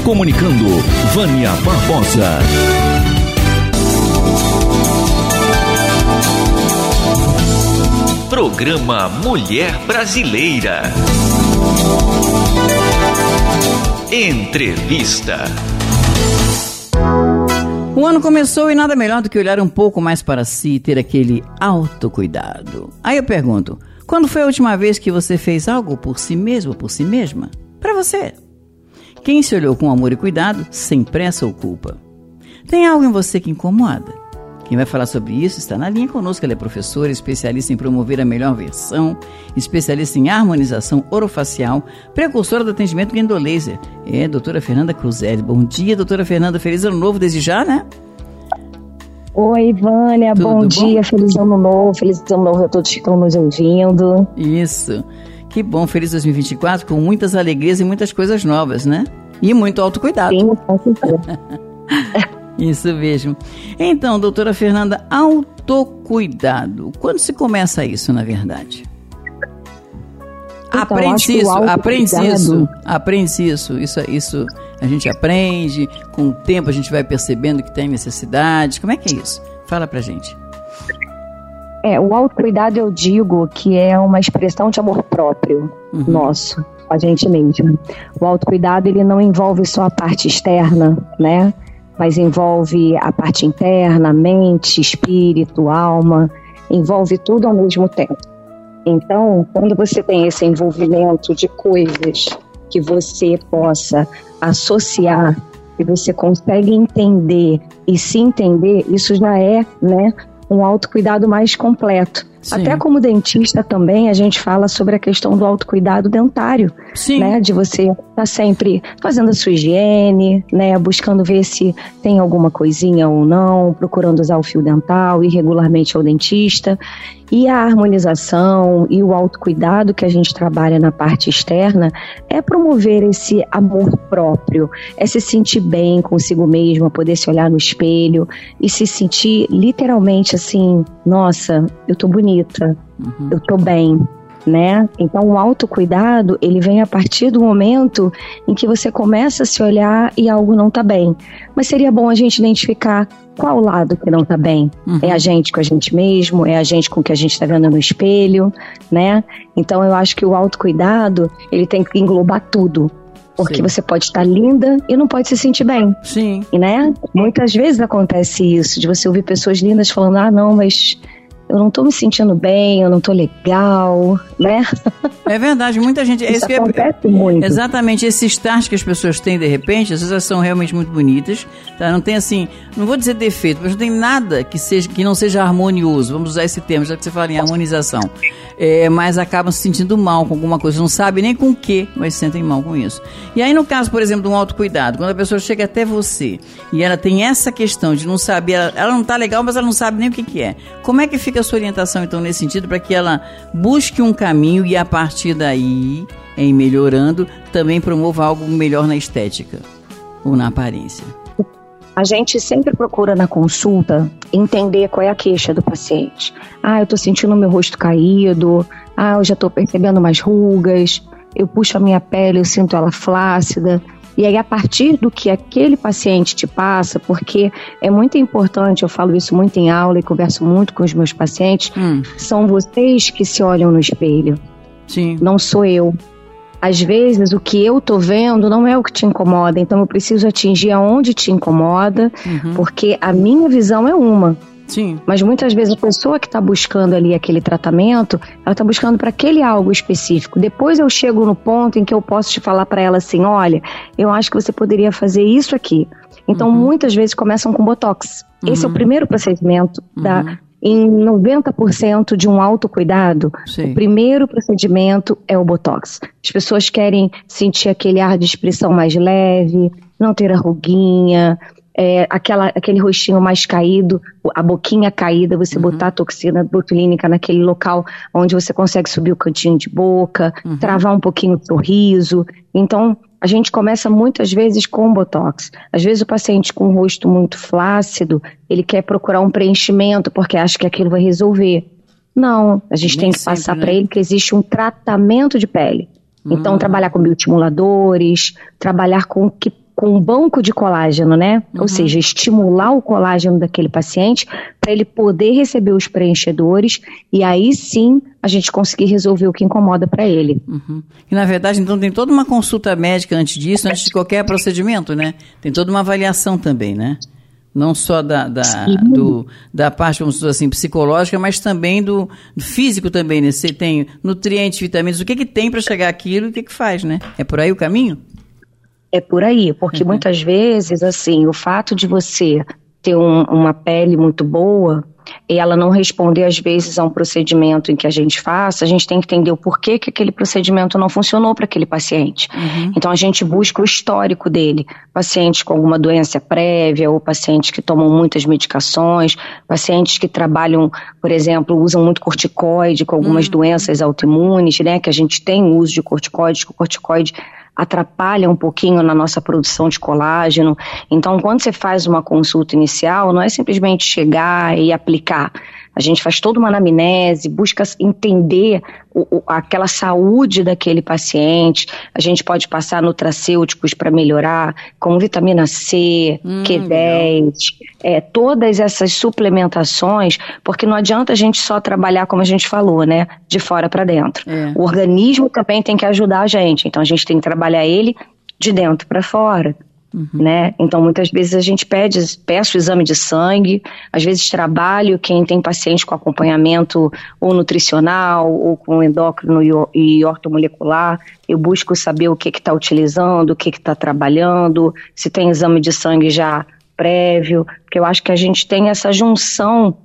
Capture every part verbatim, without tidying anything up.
Comunicando, Vânia Barbosa. Programa Mulher Brasileira. Entrevista. O ano começou e nada melhor do que olhar um pouco mais para si e ter aquele autocuidado. Aí eu pergunto, quando foi a última vez que você fez algo por si mesmo ou por si mesma? Para você. Quem se olhou com amor e cuidado, sem pressa ou culpa? Tem algo em você que incomoda? Quem vai falar sobre isso está na linha conosco. Ela é professora, especialista em promover a melhor versão, especialista em harmonização orofacial, precursora do atendimento Gendolaser. É, doutora Fernanda Cruzelli. Bom dia, doutora Fernanda. Feliz ano novo desde já, né? Oi, Vânia. Tudo bom, bom dia. Feliz ano novo. Feliz ano novo a todos que estão nos ouvindo. Isso. Que bom. Feliz dois mil e vinte e quatro com muitas alegrias e muitas coisas novas, né? E muito autocuidado. Sim, com certeza. Isso mesmo. Então, doutora Fernanda, autocuidado. Quando se começa isso, na verdade? Então, aprende isso, aprende isso, aprende isso, isso, isso a gente aprende, com o tempo a gente vai percebendo que tem necessidade. Como é que é isso? Fala pra gente. É, o autocuidado eu digo que é uma expressão de amor próprio, uhum. nosso, a gente mesmo. O autocuidado, ele não envolve só a parte externa, né? Mas envolve a parte interna, mente, espírito, alma, envolve tudo ao mesmo tempo. Então, quando você tem esse envolvimento de coisas que você possa associar, que você consegue entender e se entender, isso já é, né, um autocuidado mais completo. Sim. Até como dentista também, a gente fala sobre a questão do autocuidado dentário, Sim. né? De você estar sempre fazendo a sua higiene, né? Buscando ver se tem alguma coisinha ou não, procurando usar o fio dental, ir regularmente ao dentista. E a harmonização e o autocuidado que a gente trabalha na parte externa é promover esse amor próprio, é se sentir bem consigo mesmo, poder se olhar no espelho e se sentir literalmente assim, nossa, eu tô bonita, uhum. eu tô bem, né? Então o autocuidado, ele vem a partir do momento em que você começa a se olhar e algo não tá bem. Mas seria bom a gente identificar qual lado que não tá bem. Uhum. É a gente com a gente mesmo, é a gente com o que a gente tá vendo no espelho, né? Então eu acho que o autocuidado, ele tem que englobar tudo. Porque Sim. você pode estar linda e não pode se sentir bem. Sim. E, né? Muitas vezes acontece isso, de você ouvir pessoas lindas falando, ah, não, mas eu não tô me sentindo bem, eu não tô legal, né? É verdade, muita gente... Isso, isso acontece que é, muito. Exatamente, esses stars que as pessoas têm de repente, às vezes elas são realmente muito bonitas, tá? Não tem assim, não vou dizer defeito, mas não tem nada que, seja, que não seja harmonioso, vamos usar esse termo, já que você fala em harmonização. É, mas acabam se sentindo mal com alguma coisa, não sabe nem com o que, mas se sentem mal com isso. E aí no caso, por exemplo, de um autocuidado, quando a pessoa chega até você e ela tem essa questão de não saber, ela, ela não tá legal, mas ela não sabe nem o que que é. Como é que fica a sua orientação então nesse sentido para que ela busque um caminho e a partir daí, em melhorando, também promova algo melhor na estética ou na aparência? A gente sempre procura na consulta entender qual é a queixa do paciente. Ah, eu tô sentindo meu rosto caído, ah, eu já tô percebendo mais rugas, eu puxo a minha pele, eu sinto ela flácida. E aí, a partir do que aquele paciente te passa, porque é muito importante, eu falo isso muito em aula e converso muito com os meus pacientes, hum. são vocês que se olham no espelho. Sim. Não sou eu. Às vezes, o que eu tô vendo não é o que te incomoda, então eu preciso atingir aonde te incomoda, uhum. porque a minha visão é uma. Sim. Mas muitas vezes a pessoa que está buscando ali aquele tratamento, ela está buscando para aquele algo específico. Depois eu chego no ponto em que eu posso te falar para ela assim, olha, eu acho que você poderia fazer isso aqui. Então, uhum. muitas vezes começam com botox. Uhum. Esse é o primeiro procedimento uhum. da... Em noventa por cento de um autocuidado, Sim. o primeiro procedimento é o botox. As pessoas querem sentir aquele ar de expressão mais leve, não ter a ruguinha, é, aquela, aquele rostinho mais caído, a boquinha caída, você uhum. botar a toxina botulínica naquele local onde você consegue subir o cantinho de boca, uhum. travar um pouquinho o sorriso. Então, a gente começa muitas vezes com botox. Às vezes o paciente com o rosto muito flácido, ele quer procurar um preenchimento porque acha que aquilo vai resolver. Não, a gente Nem tem que sempre, passar né? para ele que existe um tratamento de pele. Então, hum. trabalhar com bioestimuladores, trabalhar com o que com um banco de colágeno, né? Uhum. Ou seja, estimular o colágeno daquele paciente para ele poder receber os preenchedores e aí sim a gente conseguir resolver o que incomoda para ele. Uhum. E na verdade, então, tem toda uma consulta médica antes disso, antes de qualquer procedimento, né? Tem toda uma avaliação também, né? Não só da, da, do, da parte, vamos dizer assim, psicológica, mas também do, do físico também, né? Você tem nutrientes, vitaminas, o que que tem para chegar àquilo e o que que faz, né? É por aí o caminho? É por aí, porque uhum. muitas vezes, assim, o fato de você ter um, uma pele muito boa e ela não responder, às vezes, a um procedimento em que a gente faça, a gente tem que entender o porquê que aquele procedimento não funcionou para aquele paciente. Uhum. Então, a gente busca o histórico dele. Pacientes com alguma doença prévia, ou pacientes que tomam muitas medicações, pacientes que trabalham, por exemplo, usam muito corticoide com algumas uhum. doenças autoimunes, né, que a gente tem o uso de corticoide, que o corticoide atrapalha um pouquinho na nossa produção de colágeno. Então, quando você faz uma consulta inicial, não é simplesmente chegar e aplicar. A gente faz toda uma anamnese, busca entender o, o, aquela saúde daquele paciente. A gente pode passar nutracêuticos para melhorar, como vitamina C, hum, Q dez, é, todas essas suplementações, porque não adianta a gente só trabalhar, como a gente falou, né, de fora para dentro. É. O organismo também tem que ajudar a gente, então a gente tem que trabalhar ele de dentro para fora. Uhum. Né? Então muitas vezes a gente pede, peço o exame de sangue, às vezes trabalho quem tem paciente com acompanhamento ou nutricional ou com endócrino e ortomolecular, eu busco saber o que está utilizando, o que está trabalhando, se tem exame de sangue já prévio, porque eu acho que a gente tem essa junção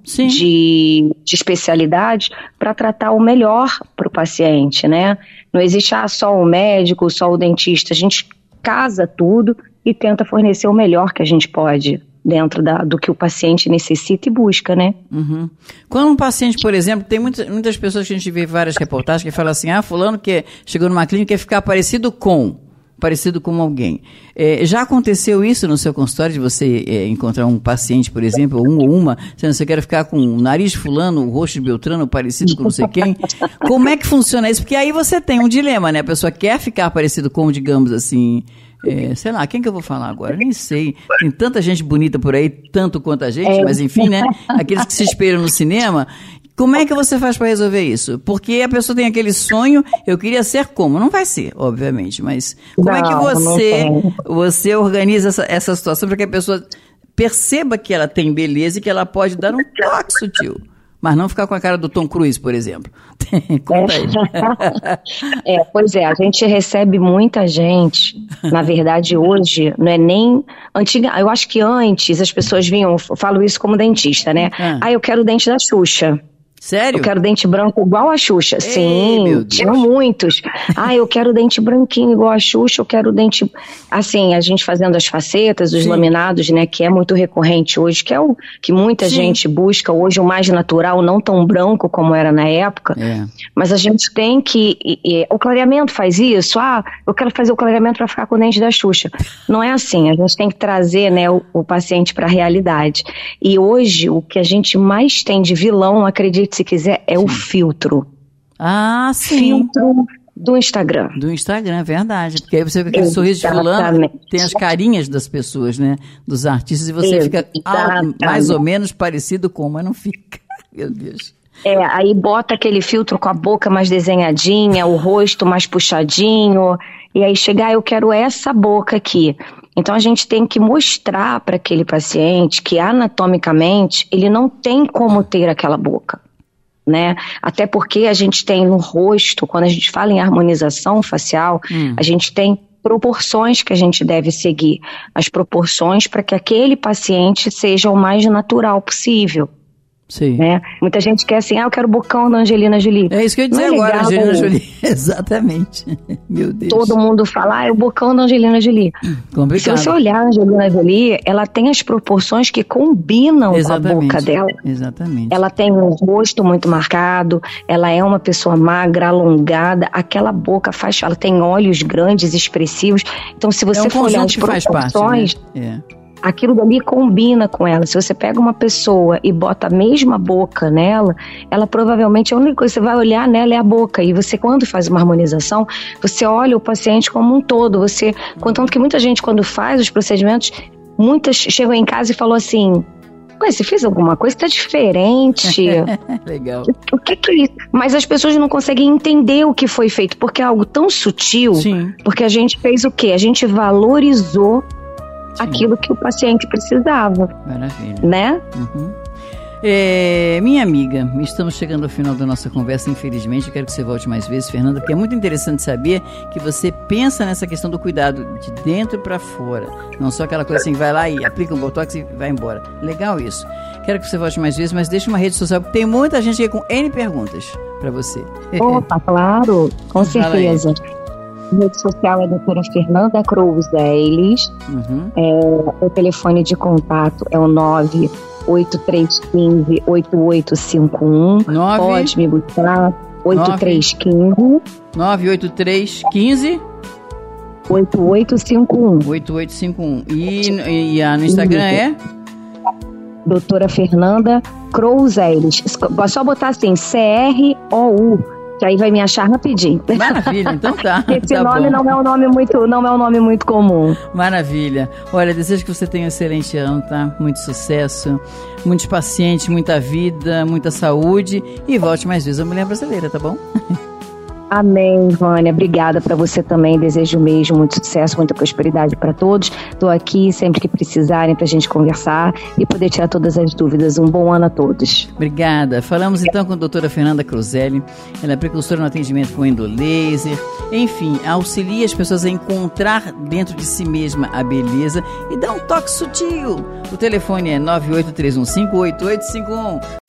de, de especialidades para tratar o melhor para o paciente, né? Não existe ah, só o médico, só o dentista, a gente casa tudo e tenta fornecer o melhor que a gente pode dentro da, do que o paciente necessita e busca, né? Uhum. Quando um paciente, por exemplo, tem muitas, muitas pessoas que a gente vê várias reportagens que falam assim, ah, fulano que chegou numa clínica e quer ficar parecido com, parecido com alguém. É, já aconteceu isso no seu consultório, de você é, encontrar um paciente, por exemplo, ou um ou uma, dizendo, você quer ficar com o nariz de fulano, o rosto de Beltrano, parecido com não sei quem? Como é que funciona isso? Porque aí você tem um dilema, né? A pessoa quer ficar parecido com, digamos assim... É, sei lá, quem que eu vou falar agora? Nem sei. Tem tanta gente bonita por aí, tanto quanto a gente, é. Mas enfim, né? Aqueles que se espelham no cinema. Como é que você faz para resolver isso? Porque a pessoa tem aquele sonho, eu queria ser como? Não vai ser, obviamente, mas como não, é que você, você organiza essa, essa situação para que a pessoa perceba que ela tem beleza e que ela pode dar um toque sutil? Mas não ficar com a cara do Tom Cruise, por exemplo. Conta aí. É, pois é, a gente recebe muita gente. Na verdade, hoje, não é nem... Antiga, eu acho que antes as pessoas vinham... Eu falo isso como dentista, né? Ah, ah eu quero o dente da Xuxa. Sério? Eu quero dente branco igual a Xuxa. Ei, sim, tinham muitos. Ah, eu quero dente branquinho igual a Xuxa, eu quero dente... Assim, a gente fazendo as facetas, os Sim. laminados, né, que é muito recorrente hoje, que é o que muita Sim. gente busca hoje, o mais natural, não tão branco como era na época. É. Mas a gente tem que... E, e, o clareamento faz isso. Ah, eu quero fazer o clareamento para ficar com o dente da Xuxa. Não é assim, a gente tem que trazer, né, o, o paciente para a realidade. E hoje, o que a gente mais tem de vilão, acredite se quiser, é sim. o filtro. Ah, sim. Filtro do Instagram. Do Instagram, é verdade. Porque aí você fica com aquele sorriso de fulano, tem as carinhas das pessoas, né? Dos artistas, e você Exatamente. fica ah, mais ou menos parecido com, mas não fica. Meu Deus. É, aí bota aquele filtro com a boca mais desenhadinha, o rosto mais puxadinho, e aí chega, ah, eu quero essa boca aqui. Então a gente tem que mostrar para aquele paciente que anatomicamente ele não tem como ter aquela boca, né? Até porque a gente tem no rosto, quando a gente fala em harmonização facial, hum. a gente tem proporções que a gente deve seguir, as proporções para que aquele paciente seja o mais natural possível. Sim. Né? Muita gente quer assim, ah, eu quero o bocão da Angelina Jolie. É isso que eu ia dizer é agora, legal, Angelina Jolie. Exatamente. Meu Deus. Todo mundo fala, ah, é o bocão da Angelina Jolie. Complicado. Se você olhar a Angelina Jolie, ela tem as proporções que combinam Exatamente. com a boca dela. Exatamente. Ela tem um rosto muito marcado, ela é uma pessoa magra, alongada, aquela boca faz, ela tem olhos grandes, expressivos. Então, se você é um for olhar as proporções... Faz parte, né? É. aquilo dali combina com ela. Se você pega uma pessoa e bota a mesma boca nela, ela provavelmente, a única coisa que você vai olhar nela é a boca. E você, quando faz uma harmonização, você olha o paciente como um todo. Você, contanto que muita gente, quando faz os procedimentos, muitas chegam em casa e falou assim: você fez alguma coisa que tá diferente. Legal. O que que é isso? Mas as pessoas não conseguem entender o que foi feito, porque é algo tão sutil. Sim. Porque a gente fez o quê? A gente valorizou Sim. aquilo que o paciente precisava. Maravilha. Né? Uhum. É, minha amiga, estamos chegando ao final da nossa conversa, infelizmente. Eu quero que você volte mais vezes, Fernanda, porque é muito interessante saber que você pensa nessa questão do cuidado de dentro para fora. Não só aquela coisa assim, vai lá e aplica um botox e vai embora. Legal isso. Quero que você volte mais vezes, mas deixe uma rede social, porque tem muita gente aqui com N perguntas para você. Opa, claro, com certeza. A rede social é a doutora Fernanda Crouzeles. Uhum. É, o telefone de contato é o nove oito três um cinco, oito oito cinco um. nove Pode me buscar. oito três um cinco. nove oito três um cinco. oito oito cinco um. oito oito cinco um. E, e a, no Instagram é? Doutora Fernanda Crouzeles. É só botar assim, C R O U. Que aí vai me achar rapidinho. Maravilha, então tá. Esse tá nome bom. não é um nome muito, não é um nome muito comum. Maravilha. Olha, desejo que você tenha um excelente ano, tá? Muito sucesso, muitos pacientes, muita vida, muita saúde e volte mais vezes à Mulher Brasileira, tá bom? Amém, Vânia. Obrigada para você também. Desejo mesmo muito sucesso, muita prosperidade para todos. Estou aqui sempre que precisarem para a gente conversar e poder tirar todas as dúvidas. Um bom ano a todos. Obrigada. Falamos então com a doutora Fernanda Crouzeles. Ela é precursora no atendimento com endolaser. Enfim, auxilia as pessoas a encontrar dentro de si mesma a beleza e dá um toque sutil. O telefone é nove oito três um cinco, oito oito cinco um.